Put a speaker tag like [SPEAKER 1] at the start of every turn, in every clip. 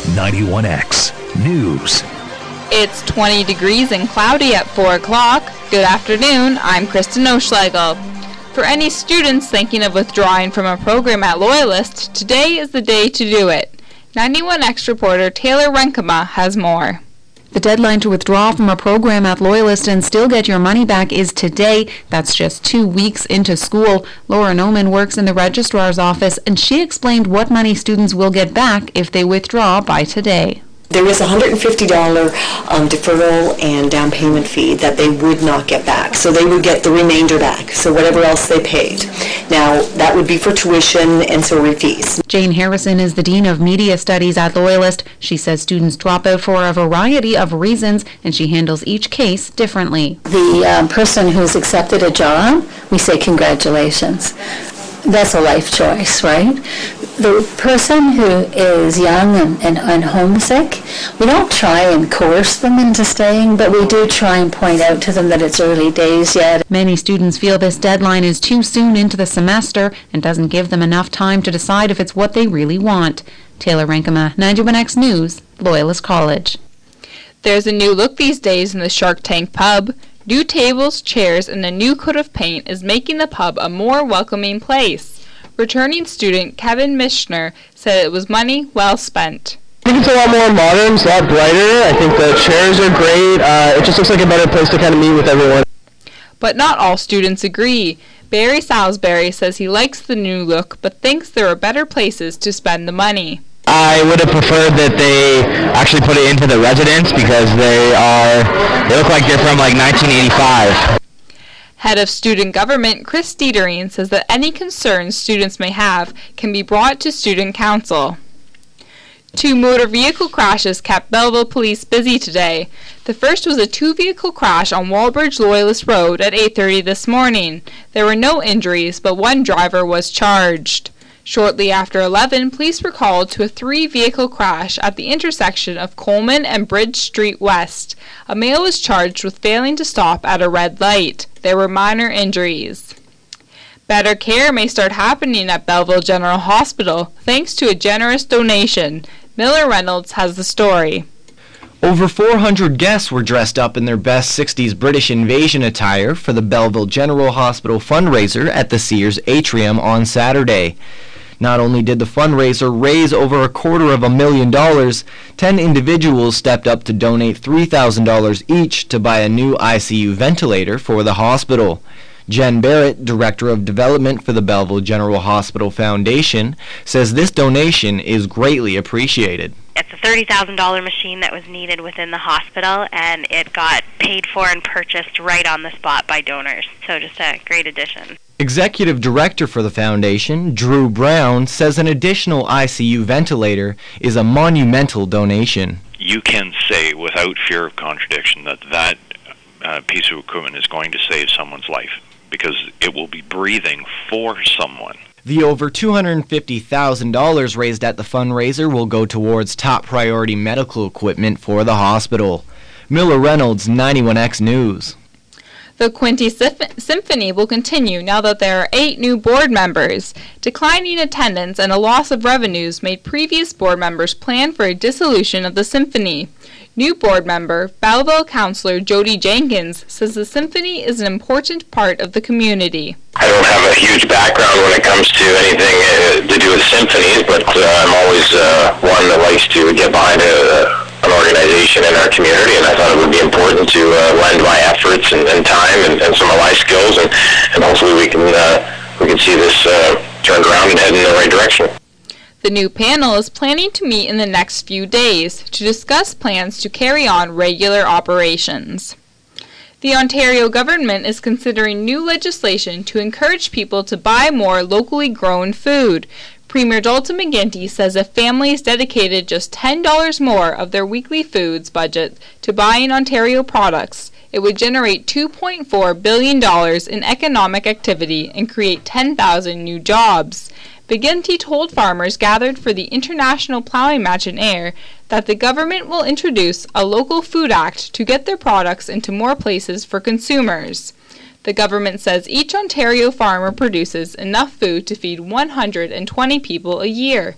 [SPEAKER 1] 91X News.
[SPEAKER 2] It's 20 degrees and cloudy at 4 o'clock. Good afternoon, I'm Kristen Oschlegel. For any students thinking of withdrawing from a program at Loyalist, today is the day to do it. 91X reporter Taylor Renkema has more.
[SPEAKER 3] The deadline to withdraw from a program at Loyalist and still get your money back is today. That's just 2 weeks into school. Laura Noman works in the registrar's office, and she explained what money students will get back if they withdraw by today.
[SPEAKER 4] There is a $150 deferral and down payment fee that they would not get back. So they would get the remainder back, so whatever else they paid. Now, that would be for tuition and ancillary fees.
[SPEAKER 3] Jane Harrison is the Dean of Media Studies at Loyalist. She says students drop out for a variety of reasons, and she handles each case differently.
[SPEAKER 5] The person who's accepted a job, we say congratulations. That's a life choice, right? The person who is young and homesick, we don't try and coerce them into staying, but we do try and point out to them that it's early days yet.
[SPEAKER 3] Many students feel this deadline is too soon into the semester and doesn't give them enough time to decide if it's what they really want. Taylor Renkema, 91X News, Loyalist College.
[SPEAKER 2] There's a new look these days in the Shark Tank pub. New tables, chairs, and a new coat of paint is making the pub a more welcoming place. Returning student Kevin Mishner said it was money well spent.
[SPEAKER 6] I think it's a lot more modern, it's a lot brighter. I think the chairs are great. It just looks like a better place to kind of meet with everyone.
[SPEAKER 2] But not all students agree. Barry Salisbury says he likes the new look, but thinks there are better places to spend the money.
[SPEAKER 6] I would have preferred that they actually put it into the residence because they look like they're from like 1985.
[SPEAKER 2] Head of Student Government Chris Dietering says that any concerns students may have can be brought to Student Council. 2 motor vehicle crashes kept Belleville police busy today. The first was a 2-vehicle crash on Walbridge Loyalist Road at 8:30 this morning. There were no injuries, but one driver was charged. Shortly after 11, police were called to a 3-vehicle crash at the intersection of Coleman and Bridge Street West. A male was charged with failing to stop at a red light. There were minor injuries. Better care may start happening at Belleville General Hospital thanks to a generous donation. Miller Reynolds has the story.
[SPEAKER 7] Over 400 guests were dressed up in their best 60s British invasion attire for the Belleville General Hospital fundraiser at the Sears Atrium on Saturday. Not only did the fundraiser raise over $250,000, 10 individuals stepped up to donate $3,000 each to buy a new ICU ventilator for the hospital. Jen Barrett, Director of Development for the Belleville General Hospital Foundation, says this donation is greatly appreciated.
[SPEAKER 8] It's a $30,000 machine that was needed within the hospital, and it got paid for and purchased right on the spot by donors. So just a great addition.
[SPEAKER 7] Executive Director for the foundation, Drew Brown, says an additional ICU ventilator is a monumental donation.
[SPEAKER 9] You can say without fear of contradiction that piece of equipment is going to save someone's life because it will be breathing for someone.
[SPEAKER 7] The over $250,000 raised at the fundraiser will go towards top priority medical equipment for the hospital. Miller Reynolds, 91X News.
[SPEAKER 2] The Quinte Symphony will continue now that there are 8 new board members. Declining attendance and a loss of revenues made previous board members plan for a dissolution of the symphony. New board member, Belleville Councillor Jody Jenkins, says the symphony is an important part of the community.
[SPEAKER 10] I don't have a huge background when it comes to anything to do with symphonies, but I'm always one that likes to get behind an organization in our community, and I thought it would be important to lend my efforts and time and some of my skills, and hopefully we can see this turned around and head in the right direction.
[SPEAKER 2] The new panel is planning to meet in the next few days to discuss plans to carry on regular operations. The Ontario government is considering new legislation to encourage people to buy more locally grown food. Premier Dalton McGuinty says if families dedicated just $10 more of their weekly foods budget to buying Ontario products, it would generate $2.4 billion in economic activity and create 10,000 new jobs. McGuinty told farmers gathered for the International Ploughing Match in Ayr that the government will introduce a local food act to get their products into more places for consumers. The government says each Ontario farmer produces enough food to feed 120 people a year.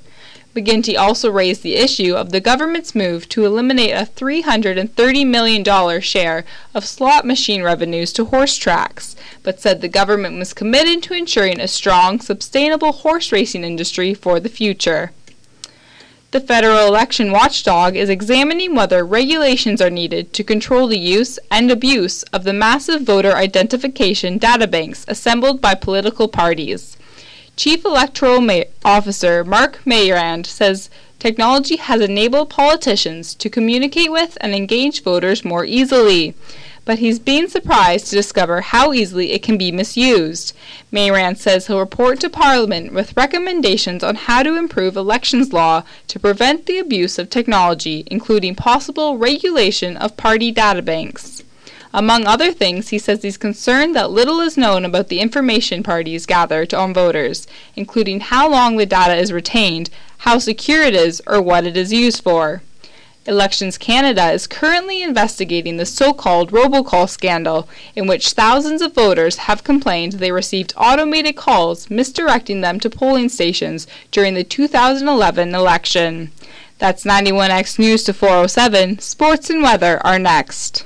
[SPEAKER 2] McGuinty also raised the issue of the government's move to eliminate a $330 million share of slot machine revenues to horse tracks, but said the government was committed to ensuring a strong, sustainable horse racing industry for the future. The federal election watchdog is examining whether regulations are needed to control the use and abuse of the massive voter identification databanks assembled by political parties. Chief Electoral Officer Mark Mayrand says technology has enabled politicians to communicate with and engage voters more easily, but he's been surprised to discover how easily it can be misused. Mayrand says he'll report to Parliament with recommendations on how to improve elections law to prevent the abuse of technology, including possible regulation of party databanks. Among other things, he says he's concerned that little is known about the information parties gather on voters, including how long the data is retained, how secure it is, or what it is used for. Elections Canada is currently investigating the so-called robocall scandal, in which thousands of voters have complained they received automated calls misdirecting them to polling stations during the 2011 election. That's 91X News to 407. Sports and weather are next.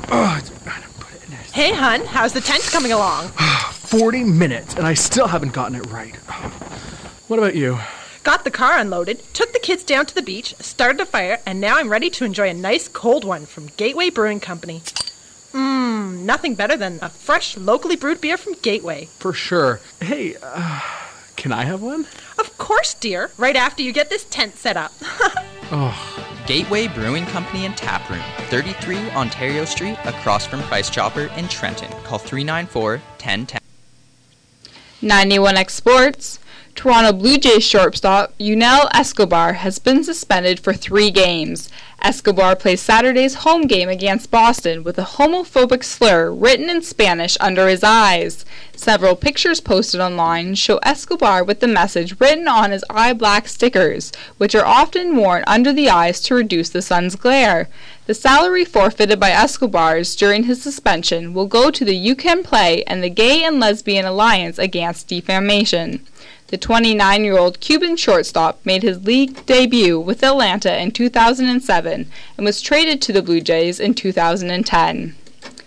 [SPEAKER 1] Hey, hun, how's the tent coming along?
[SPEAKER 11] 40 minutes, and I still haven't gotten it right. What about you?
[SPEAKER 1] Got the car unloaded, took the kids down to the beach, started a fire, and now I'm ready to enjoy a nice cold one from Gateway Brewing Company. Nothing better than a fresh, locally brewed beer from Gateway.
[SPEAKER 11] For sure. Hey, can I have one?
[SPEAKER 1] Of course, dear. Right after you get this tent set up.
[SPEAKER 12] Gateway Brewing Company and Tap Room, 33 Ontario Street, across from Price Chopper in Trenton. Call 394-1010.
[SPEAKER 2] 91X Sports. Toronto Blue Jays shortstop Yunel Escobar has been suspended for 3 games. Escobar plays Saturday's home game against Boston with a homophobic slur written in Spanish under his eyes. Several pictures posted online show Escobar with the message written on his eye black stickers, which are often worn under the eyes to reduce the sun's glare. The salary forfeited by Escobar's during his suspension will go to the You Can Play and the Gay and Lesbian Alliance Against Defamation. The 29-year-old Cuban shortstop made his league debut with Atlanta in 2007 and was traded to the Blue Jays in 2010.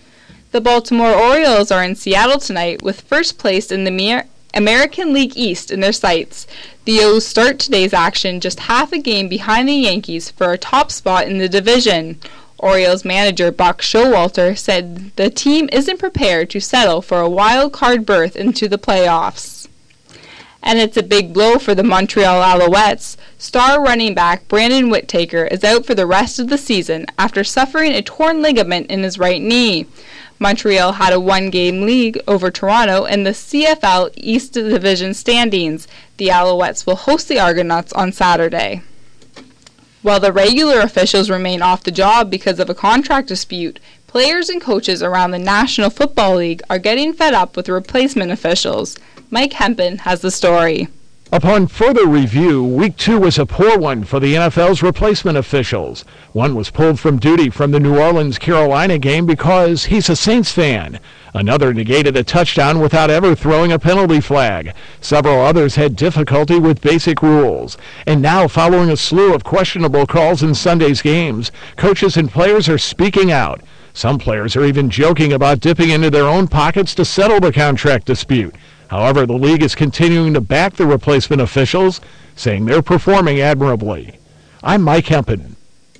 [SPEAKER 2] The Baltimore Orioles are in Seattle tonight with first place in the American League East in their sights. The O's start today's action just half a game behind the Yankees for a top spot in the division. Orioles manager Buck Showalter said the team isn't prepared to settle for a wild card berth into the playoffs. And it's a big blow for the Montreal Alouettes. Star running back Brandon Whittaker is out for the rest of the season after suffering a torn ligament in his right knee. Montreal had a 1-game lead over Toronto in the CFL East Division standings. The Alouettes will host the Argonauts on Saturday. While the regular officials remain off the job because of a contract dispute, players and coaches around the National Football League are getting fed up with replacement officials. Mike Hempen has the story.
[SPEAKER 13] Upon further review, Week 2 was a poor one for the NFL's replacement officials. One was pulled from duty from the New Orleans-Carolina game because he's a Saints fan. Another negated a touchdown without ever throwing a penalty flag. Several others had difficulty with basic rules. And now, following a slew of questionable calls in Sunday's games, coaches and players are speaking out. Some players are even joking about dipping into their own pockets to settle the contract dispute. However, the league is continuing to back the replacement officials, saying they're performing admirably. I'm Mike Hempen.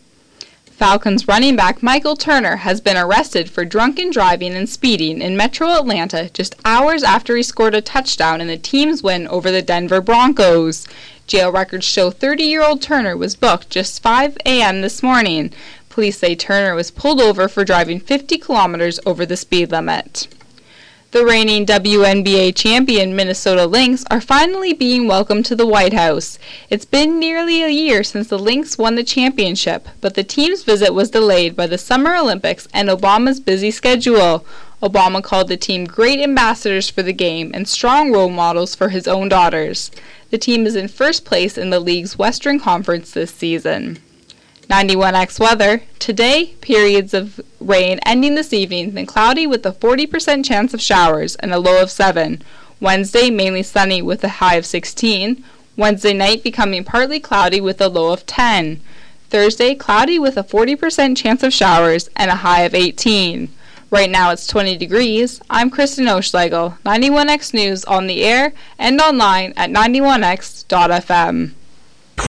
[SPEAKER 2] Falcons running back Michael Turner has been arrested for drunken driving and speeding in Metro Atlanta just hours after he scored a touchdown in the team's win over the Denver Broncos. Jail records show 30-year-old Turner was booked just 5 a.m. this morning. Police say Turner was pulled over for driving 50 kilometers over the speed limit. The reigning WNBA champion Minnesota Lynx are finally being welcomed to the White House. It's been nearly a year since the Lynx won the championship, but the team's visit was delayed by the Summer Olympics and Obama's busy schedule. Obama called the team great ambassadors for the game and strong role models for his own daughters. The team is in first place in the league's Western Conference this season. 91X weather. Today, periods of rain ending this evening, then cloudy with a 40% chance of showers and a low of 7. Wednesday, mainly sunny with a high of 16. Wednesday night becoming partly cloudy with a low of 10. Thursday, cloudy with a 40% chance of showers and a high of 18. Right now it's 20 degrees. I'm Kristen Oschlegel, 91X News on the air and online at 91x.fm.